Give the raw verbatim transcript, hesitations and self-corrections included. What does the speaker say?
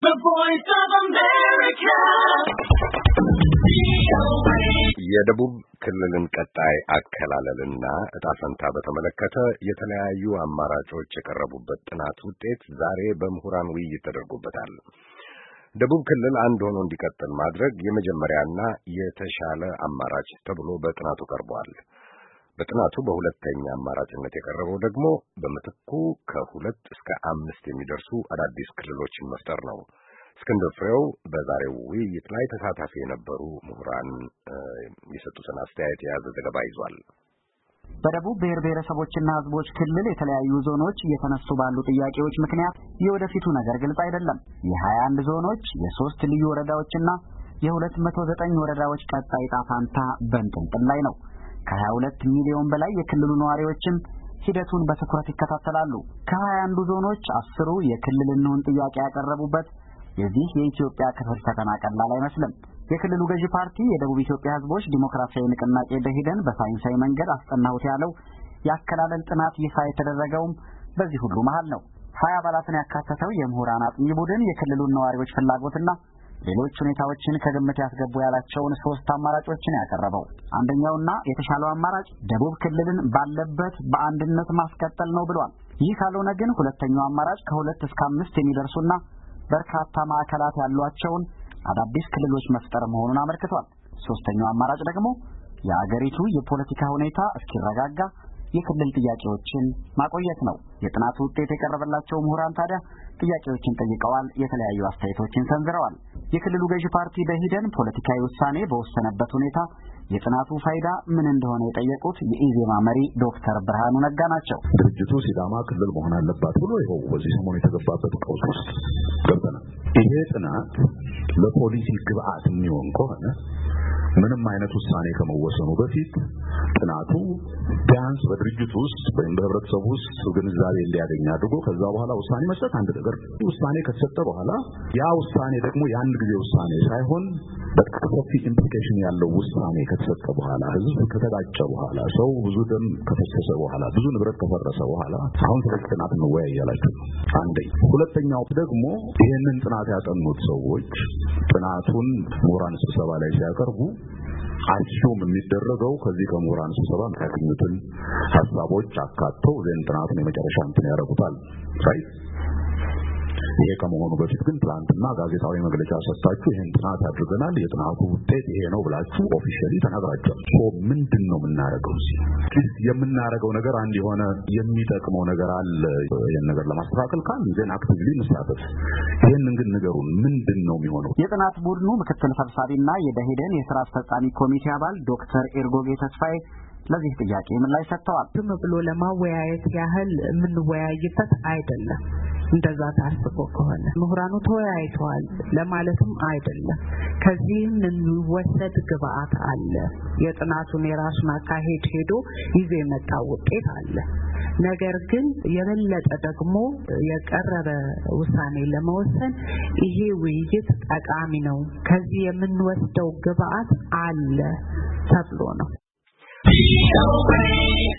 The Voice of America. የደቡብ ክልልን ቀጣይ አከላለልና ዕጣ ፈንታ በተመለከተ የተለያዩ አማራጮች የቀረቡበት ጥናት ውጤት ዛሬ በምሁራን ውይይት ተደርጎበታል። ደቡብ ክልል አንድ ሆኖ እንዲቀጥል ማድረግ የመጀመሪያና የተሻለ አማራጭ ተብሎ በጥናቱ ቀርቧል። በጥናቱ በሁለተኛ አማራጭነት የቀረበው ደግሞ በምትኩ ከሁለት እስከ አምስት የሚደርሱ አዳዲስ ክልሎችን መፍጠር ነው። እስክንድር ፍሬው በዛሬው ውይይት ላይ ተሳታፊ የነበሩ ምሁራን የሰጡትን አስተያየት የያዘ ዘገባ ይዟል። በደቡብ ብሔር ብሔረሰቦችና ሕዝቦች ክልል የተለያዩ ዞኖች እየተነሱ ባሉ ጥያቄዎች ምክንያት የወደፊቱ ነገር ግልጽ አይደለም። የሀያ አንድ ዞኖች የሶስት ልዩ ወረዳዎችና የሁለት መቶ ዘጠኝ ወረዳዎች ቀጣይ ዕጣ ፈንታ በእንጥልጥል ላይ ነው። ከሀያ ሁለት ሚሊዮን በላይ የክልሉ ነዋሪዎችም ሂደቱን በትኩረት ይከታተላሉ። ከሀያ አንዱ ዞኖች አስሩ የክልልነውን ጥያቄ ያቀረቡበት የዚህ የኢትዮጵያ ክፍል ፈተና ቀላል አይመስልም። የክልሉ ገዢ ፓርቲ የደቡብ ኢትዮጵያ ሕዝቦች ዲሞክራሲያዊ ንቅናቄ ደኢህዴን በሳይንሳዊ መንገድ አስጠናሁት ያለው የአከላለል ጥናት ይፋ የተደረገውም በዚህ ሁሉ መሃል ነው። ሀያ አባላትን ያካተተው የምሁራን አጥኚ ቡድን የክልሉን ነዋሪዎች ፍላጎትና ሌሎች ሁኔታዎችን ከግምት ያስገቡ ያላቸውን ሶስት አማራጮችን ያቀረበው አንደኛውና የተሻለው አማራጭ ደቡብ ክልልን ባለበት በአንድነት ማስቀጠል ነው ብሏል። ይህ ካልሆነ ግን ሁለተኛው አማራጭ ከሁለት እስከ አምስት የሚደርሱና በርካታ ማዕከላት ያሏቸውን አዳዲስ ክልሎች መፍጠር መሆኑን አመልክቷል። ሶስተኛው አማራጭ ደግሞ የአገሪቱ የፖለቲካ ሁኔታ እስኪረጋጋ የክልል ጥያቄዎችን ማቆየት ነው። የጥናቱ ውጤት የቀረበላቸው ምሁራን ታዲያ ጥያቄዎችን ጠይቀዋል፣ የተለያዩ አስተያየቶችን ሰንዝረዋል። የክልሉ ገዢ ፓርቲ ደኢህዴን ፖለቲካዊ ውሳኔ በወሰነበት ሁኔታ የጥናቱ ፋይዳ ምን እንደሆነ የጠየቁት የኢዜማ መሪ ዶክተር ብርሃኑ ነጋ ናቸው። ድርጅቱ ሲዳማ ክልል መሆን አለባት ብሎ ይኸው በዚህ ሰሞን የተገባበት ቀውስ ውስጥ ገብተናል። ይሄ ጥናት ለፖሊሲ ግብአት የሚሆን ከሆነ ምንም አይነት ውሳኔ ከመወሰኑ በፊት ጥናቱ ቢያንስ በድርጅቱ ውስጥ ወይም በህብረተሰቡ ውስጥ ግንዛቤ እንዲያገኝ አድርጎ ከዛ በኋላ ውሳኔ መስጠት አንድ ነገር። ውሳኔ ከተሰጠ በኋላ ያ ውሳኔ ደግሞ የአንድ ጊዜ ውሳኔ ሳይሆን በጣም ሰፊ ኢምፕሊኬሽን ያለው ውሳኔ ከተሰጠ በኋላ ህዝብ ከተጋጨ በኋላ ሰው ብዙ ደም ከፈሰሰ በኋላ ብዙ ንብረት ከፈረሰ በኋላ አሁን ስለ ጥናት እንወያያላችሁ። አንዴ ሁለተኛው ደግሞ ይሄንን ጥናት ያጠኑት ሰዎች ጥናቱን ምሁራን ስብሰባ ላይ ሲያቀርቡ አሹም የሚደረገው ከዚህ ከምሁራን ስብሰባ የሚያገኙትን ሀሳቦች አካተው ዘን ጥናቱን የመጨረሻ እንትን ያደርጉታል። ራይት ይሄ ከመሆኑ በፊት ግን ትላንትና ጋዜጣዊ መግለጫ ሰጥታችሁ ይሄን ጥናት አድርገናል የጥናቱ ውጤት ይሄ ነው ብላችሁ ኦፊሻሊ ተናግራችኋል። ሶ ምንድነው የምናደርገው? እዚህ የምናደርገው ነገር አንድ የሆነ የሚጠቅመው ነገር አለ። ይሄን ነገር ለማስተካከል ካል ዘን አክቲቭሊ እንሳተፍ። ይሄንን ግን ነገሩን ምንድነው የሚሆነው? የጥናት ቡድኑ ምክትል ሰብሳቢና የደኢህዴን የሥራ አስፈጻሚ ኮሚቴ አባል ዶክተር ኤርጎጌ ተስፋዬ ለዚህ ጥያቄ ምላሽ ሰጥተዋል። ዝም ብሎ ለማወያየት ያህል የምንወያይበት አይደለም። እንደዛ ታስቦ ከሆነ ምሁራኑ ተወያይተዋል ለማለትም አይደለም። ከዚህም የሚወሰድ ግብአት አለ። የጥናቱን የራሱን አካሄድ ሄዶ ይዞ የመጣው ውጤት አለ። ነገር ግን የበለጠ ደግሞ የቀረበ ውሳኔ ለመወሰን ይሄ ውይይት ጠቃሚ ነው፣ ከዚህ የምንወስደው ግብአት አለ ተብሎ ነው።